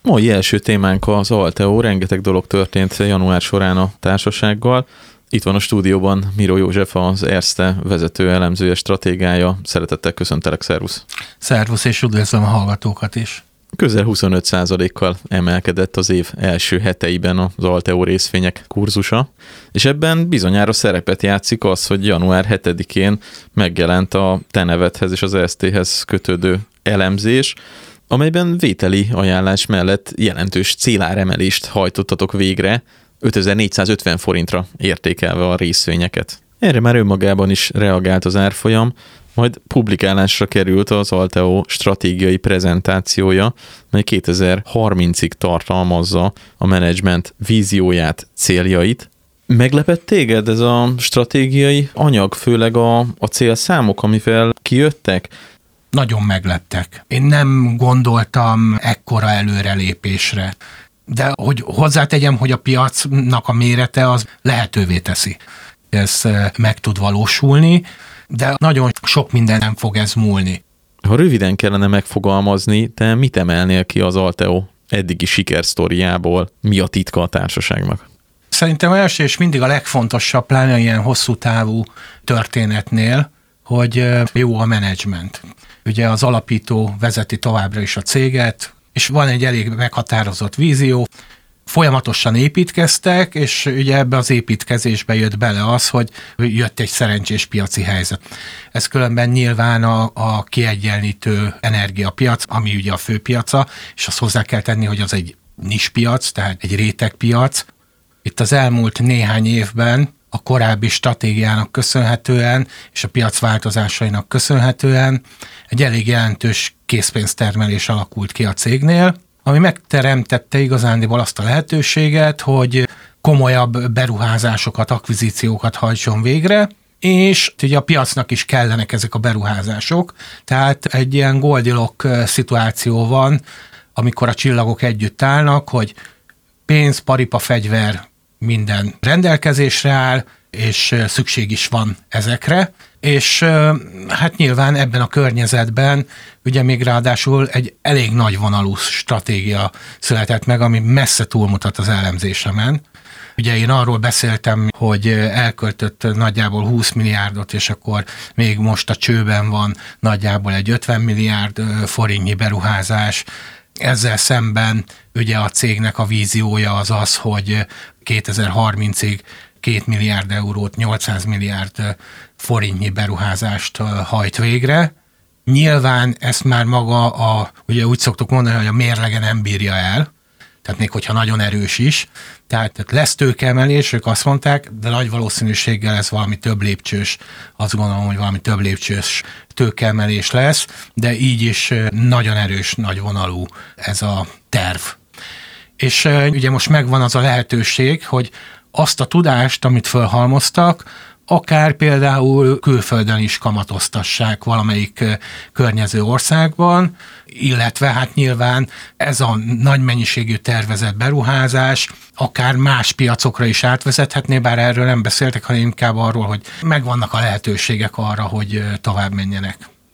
Mai első témánk az Alteo, rengeteg dolog történt január során a társasággal. Itt van a stúdióban Miró József, az Erste vezető elemzője, stratégája. Szeretettel köszöntelek, szervusz! Szervusz, és üdvözlöm a hallgatókat is! Közel 25%-kal emelkedett az év első heteiben az Alteo részvények kurzusa, és ebben bizonyára szerepet játszik az, hogy január 7-én megjelent a te nevedhez és az Erstehez kötődő elemzés, amelyben vételi ajánlás mellett jelentős céláremelést hajtottatok végre, 5450 forintra értékelve a részvényeket. Erre már önmagában is reagált az árfolyam, majd publikálásra került az Alteo stratégiai prezentációja, mely 2030-ig tartalmazza a menedzsment vízióját, céljait. Meglepett téged ez a stratégiai anyag, főleg a célszámok, amivel kijöttek? Nagyon megleptek. Én nem gondoltam ekkora előrelépésre. De hogy hozzátegyem, hogy a piacnak a mérete az lehetővé teszi. Ez meg tud valósulni, de nagyon sok minden nem fog ez múlni. Ha röviden kellene megfogalmazni, te mit emelnél ki az Alteo eddigi sikersztoriából? Mi a titka a társaságnak? Szerintem első és mindig a legfontosabb, pláne ilyen hosszú távú történetnél, hogy jó a menedzsment. Ugye az alapító vezeti továbbra is a céget, és van egy elég meghatározott vízió, folyamatosan építkeztek, és ugye ebbe az építkezésbe jött bele az, hogy jött egy szerencsés piaci helyzet. Ez különben nyilván a kiegyenlítő energiapiac, ami ugye a főpiaca, és azt hozzá kell tenni, hogy az egy nispiac, tehát egy rétegpiac. Itt az elmúlt néhány évben a korábbi stratégiának köszönhetően, és a piac változásainak köszönhetően egy elég jelentős készpénztermelés alakult ki a cégnél, ami megteremtette igazándiból azt a lehetőséget, hogy komolyabb beruházásokat, akvizíciókat hajtson végre, és ugye a piacnak is kellenek ezek a beruházások, tehát egy ilyen Goldilocks szituáció van, amikor a csillagok együtt állnak, hogy pénz, paripa, fegyver, minden rendelkezésre áll, és szükség is van ezekre, és hát nyilván ebben a környezetben ugye még ráadásul egy elég nagyvonalú stratégia született meg, ami messze túlmutat az elemzésemen. Ugye én arról beszéltem, hogy elköltött nagyjából 20 milliárdot, és akkor még most a csőben van nagyjából egy 50 milliárd forintnyi beruházás. Ezzel szemben ugye a cégnek a víziója az az, hogy 2030-ig 2 milliárd eurót, 800 milliárd forintnyi beruházást hajt végre. Nyilván ezt már maga ugye úgy szoktuk mondani, hogy a mérlege nem bírja el, tehát még hogyha nagyon erős is. Tehát lesz tőkeemelés, ők azt mondták, de nagy valószínűséggel ez valami több lépcsős, azt gondolom, hogy valami több lépcsős tőkeemelés lesz, de így is nagyon erős, nagyvonalú ez a terv. És ugye most megvan az a lehetőség, hogy azt a tudást, amit felhalmoztak, akár például külföldön is kamatoztassák valamelyik környező országban, illetve hát nyilván ez a nagy mennyiségű tervezett beruházás akár más piacokra is átvezethetné, bár erről nem beszéltek, hanem inkább arról, hogy megvannak a lehetőségek arra, hogy tovább menjenek.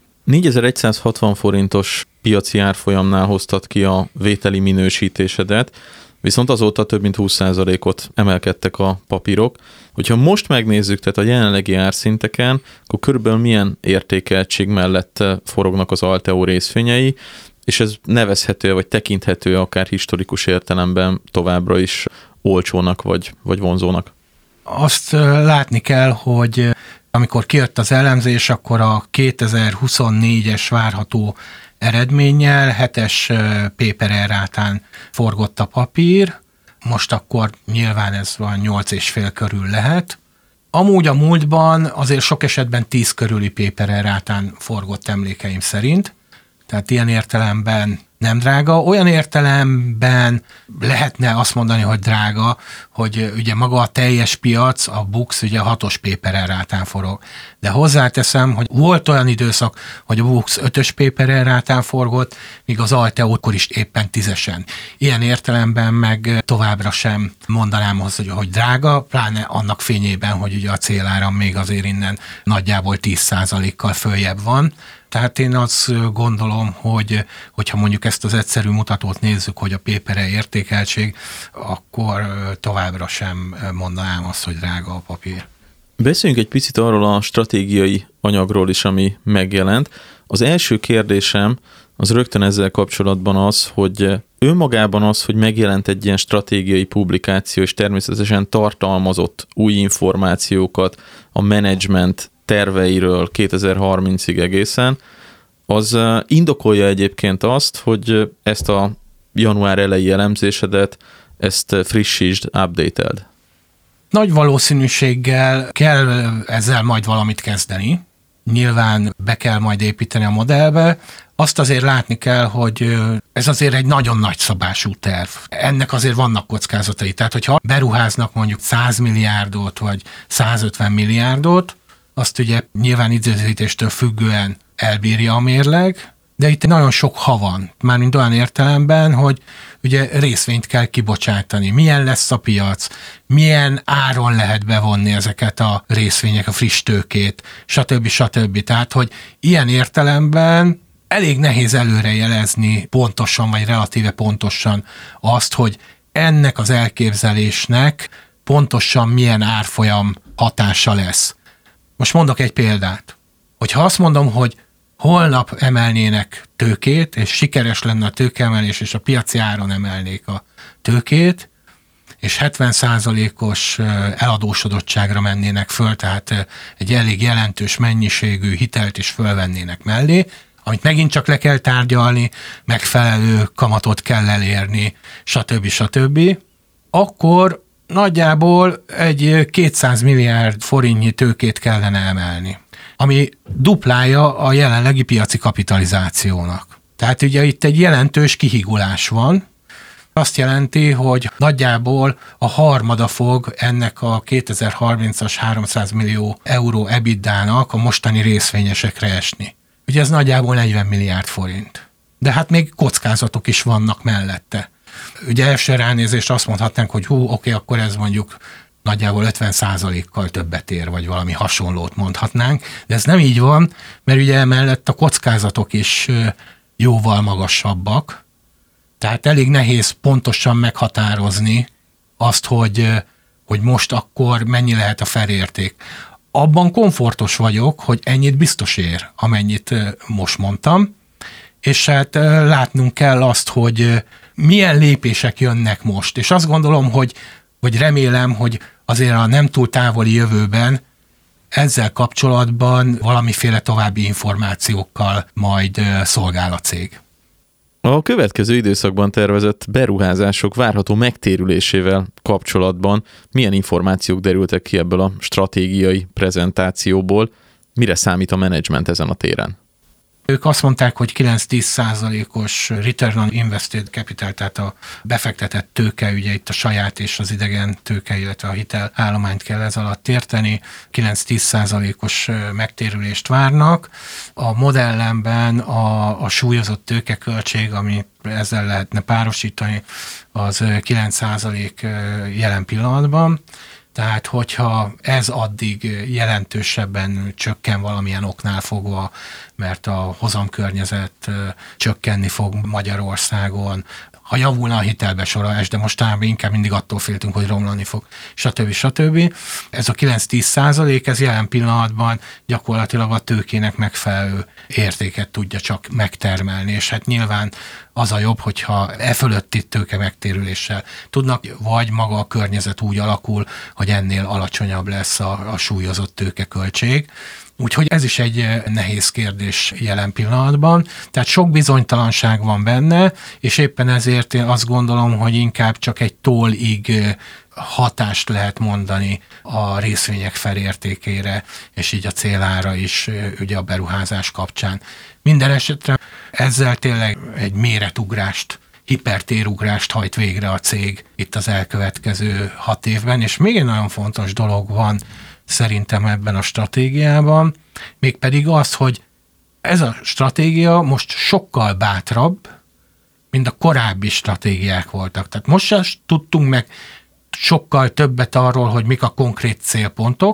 4160 forintos piaci árfolyamnál hoztad ki a vételi minősítésedet, viszont azóta több mint 20%-ot emelkedtek a papírok. Hogyha most megnézzük, tehát a jelenlegi árszinteken, akkor körülbelül milyen értékeltség mellett forognak az Alteo részvényei, és ez nevezhető, vagy tekinthető akár historikus értelemben továbbra is olcsónak, vagy vonzónak? Azt látni kell, hogy amikor kijött az elemzés, akkor a 2024-es várható eredménnyel 7-es PPR rátán forgott a papír, most akkor nyilván ez van 8,5 körül lehet. Amúgy a múltban azért sok esetben 10 körüli PPR rátán forgott emlékeim szerint, tehát ilyen értelemben nem drága. Olyan értelemben lehetne azt mondani, hogy drága, hogy ugye maga a teljes piac, a BUX ugye 6-os PPR rátán forog. De hozzáteszem, hogy volt olyan időszak, hogy a BUX 5-ös PPR rátán forgott, míg az Alteo akkor is éppen 10-esen. Ilyen értelemben meg továbbra sem mondanám hogy drága, pláne annak fényében, hogy ugye a céláram még azért innen nagyjából 10%-kal följebb van. Tehát én azt gondolom, hogyha mondjuk ezt az egyszerű mutatót nézzük, hogy a PPR értékeltség, akkor továbbra sem mondanám azt, hogy drága a papír. Beszéljünk egy picit arról a stratégiai anyagról is, ami megjelent. Az első kérdésem az rögtön ezzel kapcsolatban az, hogy önmagában az, hogy megjelent egy ilyen stratégiai publikáció, és természetesen tartalmazott új információkat a menedzsment terveiről 2030-ig egészen, az indokolja egyébként azt, hogy ezt a január elejé elemzésedet, ezt frissítsd, update-eld. Nagy valószínűséggel kell ezzel majd valamit kezdeni. Nyilván be kell majd építeni a modellbe. Azt azért látni kell, hogy ez azért egy nagyon nagy szabású terv. Ennek azért vannak kockázatai. Tehát, hogyha beruháznak mondjuk 100 milliárdot vagy 150 milliárdot, azt ugye nyilván időzítéstől függően elbírja a mérleg, de itt nagyon sok ha van, mármint olyan értelemben, hogy ugye részvényt kell kibocsátani. Milyen lesz a piac, milyen áron lehet bevonni ezeket a részvények, a friss tőkét, stb. Tehát, hogy ilyen értelemben elég nehéz előrejelezni pontosan, vagy relatíve pontosan azt, hogy ennek az elképzelésnek pontosan milyen árfolyam hatása lesz. Most mondok egy példát. Hogyha azt mondom, hogy holnap emelnének tőkét, és sikeres lenne a tőkeemelés, és a piaci áron emelnék a tőkét, és 70%-os eladósodottságra mennének föl, tehát egy elég jelentős mennyiségű hitelt is fölvennének mellé, amit megint csak le kell tárgyalni, megfelelő kamatot kell elérni, stb. Akkor nagyjából egy 200 milliárd forintnyi tőkét kellene emelni, ami duplája a jelenlegi piaci kapitalizációnak. Tehát ugye itt egy jelentős kihigulás van. Azt jelenti, hogy nagyjából a harmada fog ennek a 2030-as 300 millió euró EBITDA-nak a mostani részvényesekre esni. Ugye ez nagyjából 40 milliárd forint. De hát még kockázatok is vannak mellette. Ugye első ránézést azt mondhatnánk, hogy oké, akkor ez mondjuk nagyjából 50%-kal többet ér, vagy valami hasonlót mondhatnánk, de ez nem így van, mert ugye emellett a kockázatok is jóval magasabbak, tehát elég nehéz pontosan meghatározni azt, hogy most akkor mennyi lehet a felérték. Abban komfortos vagyok, hogy ennyit biztos ér, amennyit most mondtam, és hát látnunk kell azt, hogy milyen lépések jönnek most. És azt gondolom, hogy remélem, hogy azért a nem túl távoli jövőben ezzel kapcsolatban valamiféle további információkkal majd szolgál a cég. A következő időszakban tervezett beruházások várható megtérülésével kapcsolatban milyen információk derültek ki ebből a stratégiai prezentációból? Mire számít a menedzsment ezen a téren? Ők azt mondták, hogy 9-10%-os return on invested capital, tehát a befektetett tőke, ugye itt a saját és az idegen tőke, illetve a hitelállományt kell ez alatt érteni, 9-10%-os megtérülést várnak. A modellemben a súlyozott tőkeköltség, ami ezzel lehetne párosítani, az 9% jelen pillanatban. Tehát, hogyha ez addig jelentősebben csökken valamilyen oknál fogva, mert a hozamkörnyezet csökkenni fog Magyarországon, ha javulna a hitelbesorolás, de mostanában inkább mindig attól féltünk, hogy romlani fog, stb. Ez a 9-10%, ez jelen pillanatban gyakorlatilag a tőkének megfelelő értéket tudja csak megtermelni, és hát nyilván az a jobb, hogyha fölötti tőke megtérüléssel tudnak, vagy maga a környezet úgy alakul, hogy ennél alacsonyabb lesz a súlyozott tőkeköltség. Úgyhogy ez is egy nehéz kérdés jelen pillanatban. Tehát sok bizonytalanság van benne, és éppen ezért én azt gondolom, hogy inkább csak egy tollig hatást lehet mondani a részvények felértékére, és így a célára is ugye a beruházás kapcsán. Minden esetre ezzel tényleg egy méretugrást, hipertérugrást hajt végre a cég itt az elkövetkező 6 évben, és még egy nagyon fontos dolog van szerintem ebben a stratégiában, mégpedig az, hogy ez a stratégia most sokkal bátrabb, mint a korábbi stratégiák voltak. Tehát most sem tudtunk meg sokkal többet arról, hogy mik a konkrét célpontok,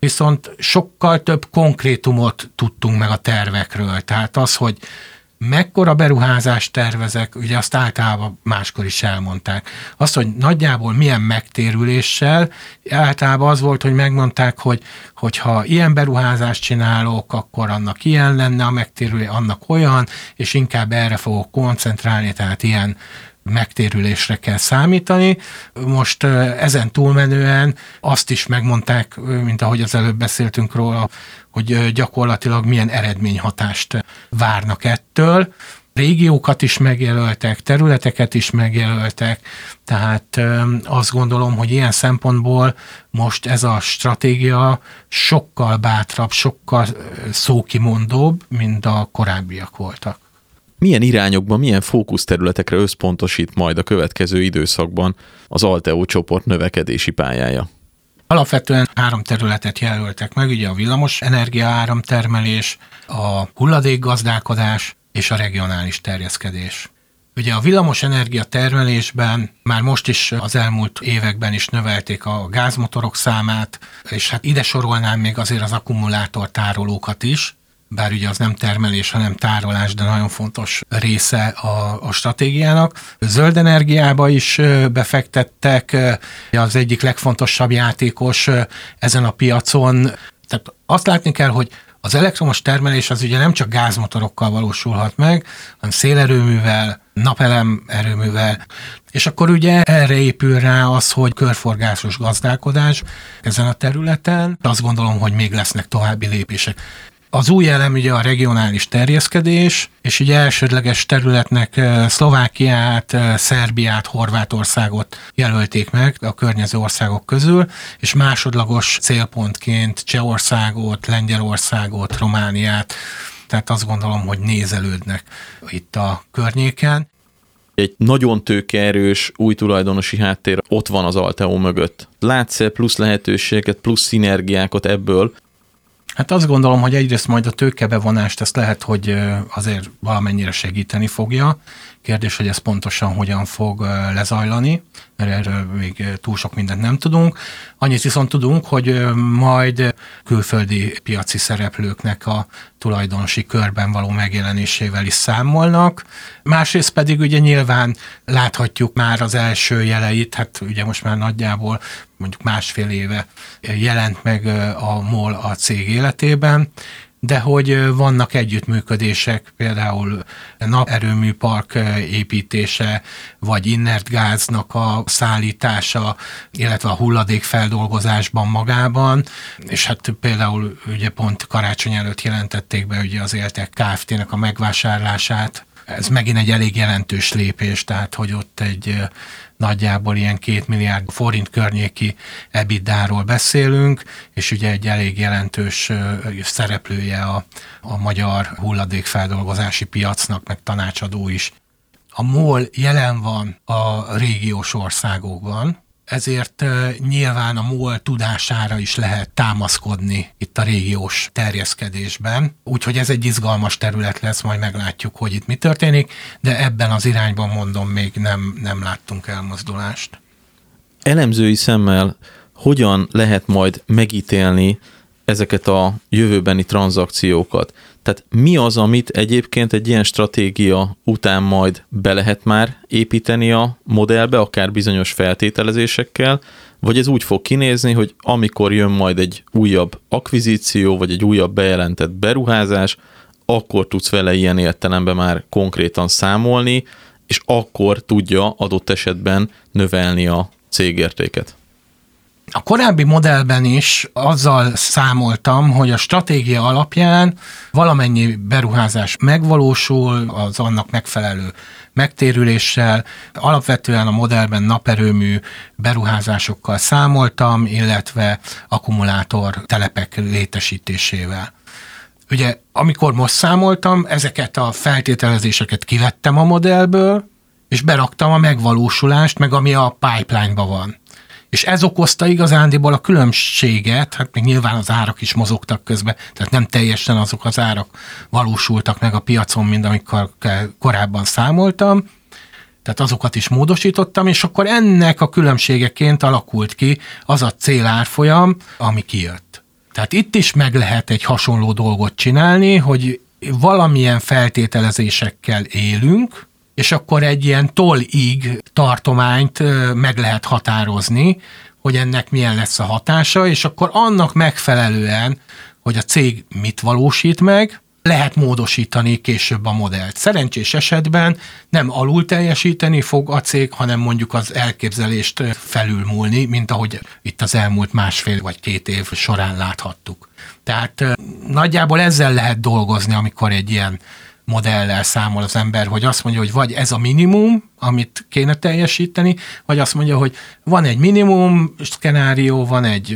viszont sokkal több konkrétumot tudtunk meg a tervekről. Tehát az, hogy mekkora beruházást tervezek, ugye azt általában máskor is elmondták. Azt, hogy nagyjából milyen megtérüléssel, általában az volt, hogy megmondták, hogy ha ilyen beruházást csinálok, akkor annak ilyen lenne a megtérülés, annak olyan, és inkább erre fogok koncentrálni, tehát ilyen megtérülésre kell számítani. Most ezen túlmenően azt is megmondták, mint ahogy az előbb beszéltünk róla, hogy gyakorlatilag milyen eredményhatást várnak ettől. Régiókat is megjelöltek, területeket is megjelöltek, tehát azt gondolom, hogy ilyen szempontból most ez a stratégia sokkal bátrabb, sokkal szókimondóbb, mint a korábbiak voltak. Milyen irányokban, milyen fókuszterületekre összpontosít majd a következő időszakban az Alteo csoport növekedési pályája? Alapvetően 3 területet jelöltek meg, ugye a villamos energia áramtermelés, a hulladékgazdálkodás és a regionális terjeszkedés. Ugye a villamos energia termelésben már most is az elmúlt években is növelték a gázmotorok számát, és hát ide sorolnám még azért az akkumulátortárolókat is, bár ugye az nem termelés, hanem tárolás, de nagyon fontos része a stratégiának. Zöld energiába is befektettek, az egyik legfontosabb játékos ezen a piacon. Tehát azt látni kell, hogy az elektromos termelés az ugye nem csak gázmotorokkal valósulhat meg, hanem szélerőművel, napelem erőművel, és akkor ugye erre épül rá az, hogy körforgásos gazdálkodás ezen a területen. Azt gondolom, hogy még lesznek további lépések. Az új elem ugye a regionális terjeszkedés, és ugye elsődleges területnek Szlovákiát, Szerbiát, Horvátországot jelölték meg a környező országok közül, és másodlagos célpontként Csehországot, Lengyelországot, Romániát, tehát azt gondolom, hogy nézelődnek itt a környéken. Egy nagyon tőkeerős új tulajdonosi háttér ott van az Alteo mögött. Látsz-e plusz lehetőséget, plusz szinergiákat ebből? Hát azt gondolom, hogy egyrészt majd a tőkebevonást ezt lehet, hogy azért valamennyire segíteni fogja. Kérdés, hogy ez pontosan hogyan fog lezajlani, mert erről még túl sok mindent nem tudunk. Annyit viszont tudunk, hogy majd külföldi piaci szereplőknek a tulajdonosi körben való megjelenésével is számolnak. Másrészt pedig ugye nyilván láthatjuk már az első jeleit, hát ugye most már nagyjából mondjuk 1,5 éve jelent meg a MOL a cég életében, de hogy vannak együttműködések, például naperőműpark építése, vagy innert gáznak a szállítása, illetve a hulladékfeldolgozásban magában, és hát például ugye pont karácsony előtt jelentették be ugye az Éltek Kft-nek a megvásárlását. Ez megint egy elég jelentős lépés, tehát hogy ott egy nagyjából ilyen 2 milliárd forint környéki EBITDA-ról beszélünk, és ugye egy elég jelentős szereplője a magyar hulladékfeldolgozási piacnak, meg tanácsadó is. A MOL jelen van a régiós országokban, ezért nyilván a MOL tudására is lehet támaszkodni itt a régiós terjeszkedésben. Úgyhogy ez egy izgalmas terület lesz, majd meglátjuk, hogy itt mi történik, de ebben az irányban mondom, még nem láttunk elmozdulást. Elemzői szemmel hogyan lehet majd megítélni ezeket a jövőbeni tranzakciókat? Tehát mi az, amit egyébként egy ilyen stratégia után majd be lehet már építeni a modellbe, akár bizonyos feltételezésekkel, vagy ez úgy fog kinézni, hogy amikor jön majd egy újabb akvizíció, vagy egy újabb bejelentett beruházás, akkor tudsz vele ilyen értelemben már konkrétan számolni, és akkor tudja adott esetben növelni a cégértéket. A korábbi modellben is azzal számoltam, hogy a stratégia alapján valamennyi beruházás megvalósul, az annak megfelelő megtérüléssel. Alapvetően a modellben naperőmű beruházásokkal számoltam, illetve akkumulátor telepek létesítésével. Ugye, amikor most számoltam, ezeket a feltételezéseket kivettem a modellből, és beraktam a megvalósulást, meg ami a pipeline-ban van. És ez okozta igazándiból a különbséget, hát még nyilván az árak is mozogtak közben, tehát nem teljesen azok az árak valósultak meg a piacon, mint amikor korábban számoltam, tehát azokat is módosítottam, és akkor ennek a különbségeként alakult ki az a célárfolyam, ami kijött. Tehát itt is meg lehet egy hasonló dolgot csinálni, hogy valamilyen feltételezésekkel élünk, és akkor egy ilyen toll-ig tartományt meg lehet határozni, hogy ennek milyen lesz a hatása, és akkor annak megfelelően, hogy a cég mit valósít meg, lehet módosítani később a modellt. Szerencsés esetben nem alul teljesíteni fog a cég, hanem mondjuk az elképzelést felülmúlni, mint ahogy itt az elmúlt 1,5 vagy 2 év során láthattuk. Tehát nagyjából ezzel lehet dolgozni, amikor egy ilyen modellel számol az ember, hogy azt mondja, hogy vagy ez a minimum, amit kéne teljesíteni, vagy azt mondja, hogy van egy minimum szkenárió, van egy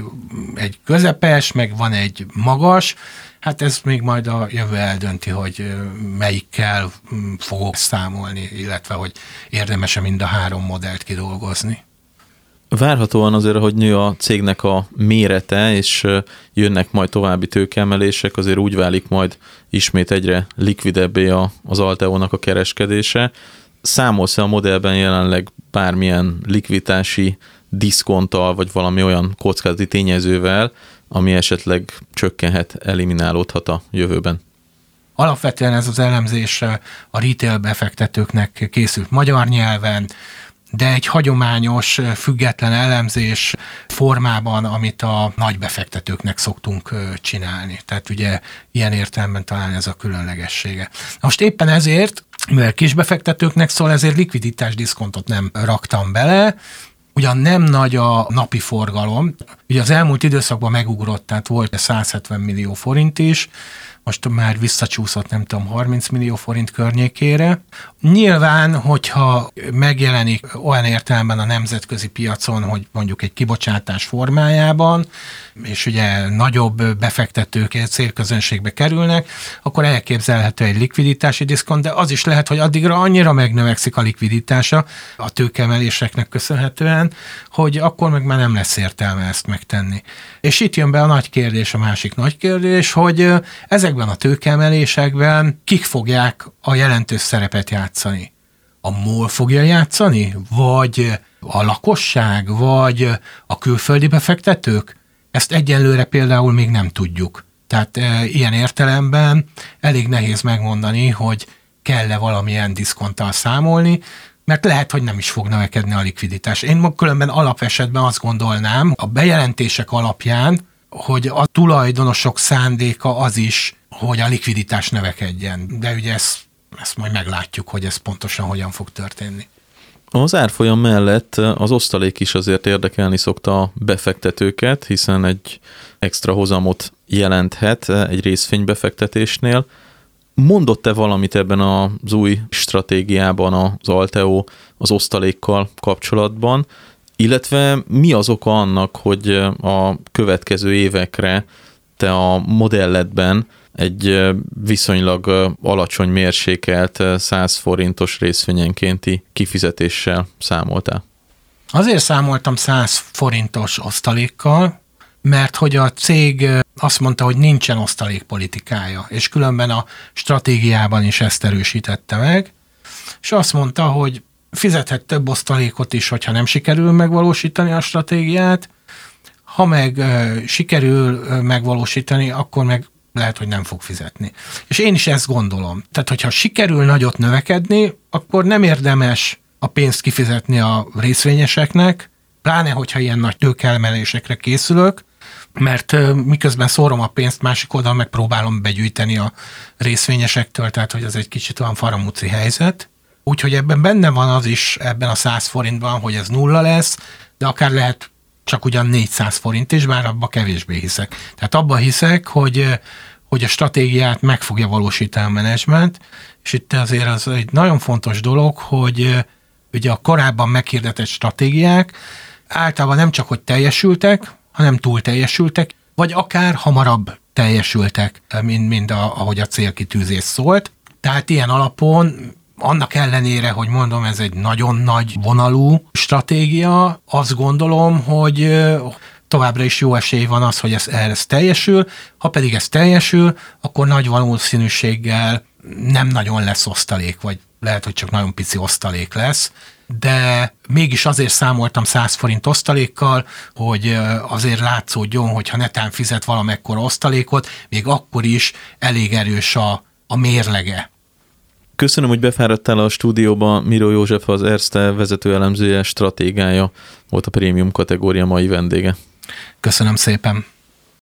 közepes, meg van egy magas, hát ez még majd a jövő eldönti, hogy melyikkel fogok számolni, illetve hogy érdemes-e mind a 3 modellt kidolgozni. Várhatóan azért, hogy nő a cégnek a mérete, és jönnek majd további tőkeemelések, azért úgy válik majd ismét egyre likvidebbé az Alteónak a kereskedése. Számolsz-e a modellben jelenleg bármilyen likviditási diszkonttal, vagy valami olyan kockázati tényezővel, ami esetleg csökkenhet, eliminálódhat a jövőben? Alapvetően ez az elemzés a retail befektetőknek készült magyar nyelven, de egy hagyományos, független elemzés formában, amit a nagy befektetőknek szoktunk csinálni. Tehát ugye ilyen értelemben talán ez a különlegessége. Most éppen ezért, mivel kisbefektetőknek szól, ezért likviditás diszkontot nem raktam bele, ugyan nem nagy a napi forgalom, ugye az elmúlt időszakban megugrott, tehát volt 170 millió forint is, most már visszacsúszott, nem tudom, 30 millió forint környékére. Nyilván, hogyha megjelenik olyan értelemben a nemzetközi piacon, hogy mondjuk egy kibocsátás formájában, és ugye nagyobb befektetők célközönségbe kerülnek, akkor elképzelhető egy likviditási diszkont, de az is lehet, hogy addigra annyira megnövekszik a likviditása a tőkeemeléseknek köszönhetően, hogy akkor meg már nem lesz értelme ezt megtenni. És itt jön be a nagy kérdés, a másik nagy kérdés, hogy ezekben a tőkeemelésekben kik fogják a jelentős szerepet játszani? A MOL fogja játszani? Vagy a lakosság? Vagy a külföldi befektetők? Ezt egyelőre például még nem tudjuk. Tehát ilyen értelemben elég nehéz megmondani, hogy kell-e valamilyen diszkonttal számolni, mert lehet, hogy nem is fog növekedni a likviditás. Én különben alapesetben azt gondolnám, a bejelentések alapján, hogy a tulajdonosok szándéka az is, hogy a likviditás növekedjen. De ugye ezt majd meglátjuk, hogy ez pontosan hogyan fog történni. Az árfolyam mellett az osztalék is azért érdekelni szokta a befektetőket, hiszen egy extra hozamot jelenthet egy részvénybefektetésnél. Mondott-e valamit ebben az új stratégiában az Alteo az osztalékkal kapcsolatban, illetve mi az oka annak, hogy a következő évekre te a modelledben egy viszonylag alacsony mérsékelt 100 forintos részvényenkénti kifizetéssel számoltál? Azért számoltam 100 forintos osztalékkal, mert hogy a cég azt mondta, hogy nincsen osztalékpolitikája, és különben a stratégiában is ezt erősítette meg, és azt mondta, hogy fizethet több osztalékot is, hogyha nem sikerül megvalósítani a stratégiát, ha meg sikerül megvalósítani, akkor meg lehet, hogy nem fog fizetni. És én is ezt gondolom. Tehát, hogyha sikerül nagyot növekedni, akkor nem érdemes a pénzt kifizetni a részvényeseknek, pláne, hogyha ilyen nagy tőkeemelésekre készülök, mert miközben szórom a pénzt, másik oldalon megpróbálom begyűjteni a részvényesektől, tehát, hogy ez egy kicsit olyan faramúci helyzet. Úgyhogy ebben benne van az is, ebben a 100 forintban, hogy ez nulla lesz, de akár lehet csak ugyan 400 forint is, bár abba kevésbé hiszek. Tehát abban hiszek, hogy a stratégiát meg fogja valósítani a menedzsment, és itt azért az egy nagyon fontos dolog, hogy ugye a korábban meghirdetett stratégiák általában nem csak, hogy teljesültek, hanem túl teljesültek, vagy akár hamarabb teljesültek, mint ahogy a célkitűzés szólt. Tehát ilyen alapon annak ellenére, hogy mondom, ez egy nagyon nagy vonalú stratégia, azt gondolom, hogy továbbra is jó esély van az, hogy ez teljesül, ha pedig ez teljesül, akkor nagy valószínűséggel nem nagyon lesz osztalék, vagy lehet, hogy csak nagyon pici osztalék lesz, de mégis azért számoltam 100 forint osztalékkal, hogy azért látszódjon, hogyha netán fizet valamekkora osztalékot, még akkor is elég erős a mérlege. Köszönöm, hogy befáradtál a stúdióba. Miró József, az Erste vezető elemzője, stratégája volt a prémium kategória mai vendége. Köszönöm szépen.